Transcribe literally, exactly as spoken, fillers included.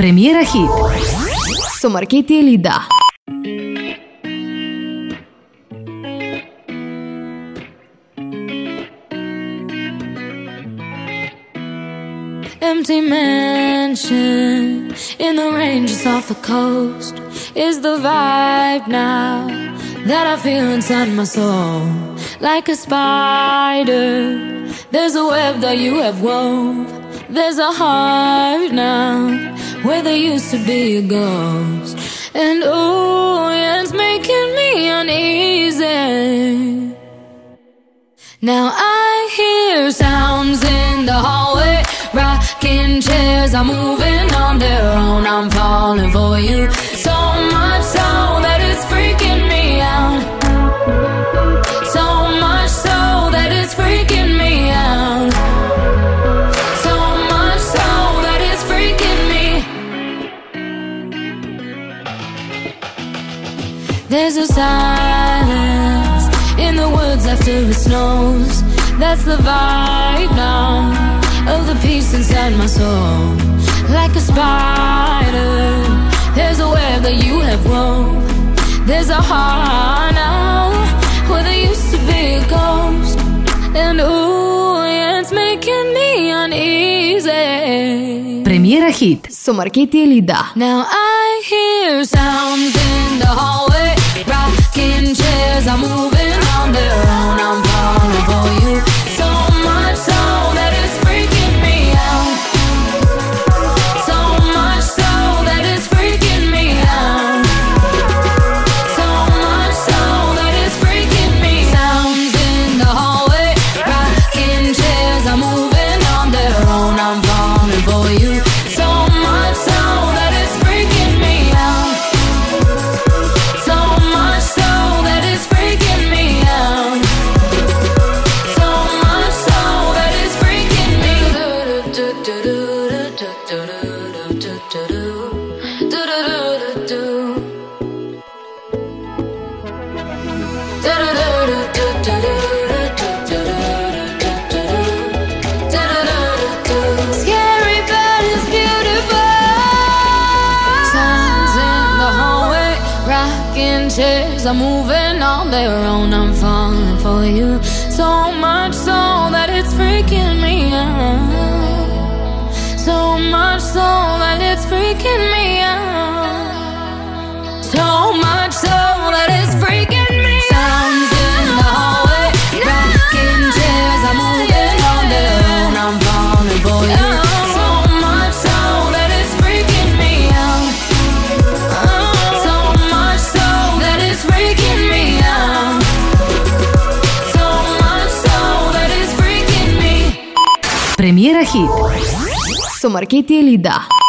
Премиера хит со Маркети и Лида. Empty mansion in the ranges off the coast is the vibe now that I feel inside my soul. Like a spider, there's a web that you have wove. There's a heart now where there used to be a ghost. And oh, yeah, it's making me uneasy. Now I hear sounds in the hallway, rocking chairs are moving on their own. I'm falling for you, so much so that it's freaking me out. So much so that it's freaking me out. So much so that it's freaking me. There's a silence in the woods after it snows. That's the vibe now of the peace inside my soul. Like a spider, there's a web that you have wove. There's a heart now where there used to be a ghost. And ooh, yeah, it's making me uneasy. Премиера хит со Маркети и Лида. Now I hear sounds in the hallway, rocking chairs are moving on their own. I'm falling for you, so much so that it's freaking me out. So much so that it's freaking me out. So much so that it's freaking me. Sounds in the hallway, rocking chairs are moving on their own. I'm falling for you, so much so that it's freaking me out. So much so that it's freaking me out. So much so that it's freaking me. Scary but it's beautiful. Sounds in the hallway, rocking chairs are moving on their own. I'm falling for you, so much so that it's freaking me out. So much so that it's freaking me out. So much so that it's freaking me out. Sounds in the hallway, rocking chairs are moving on their own. I'm falling for you, so much so that it's freaking me out. So much so that it's freaking me out. So much so that it's freaking me. Премиера хит со Маркети и Лида.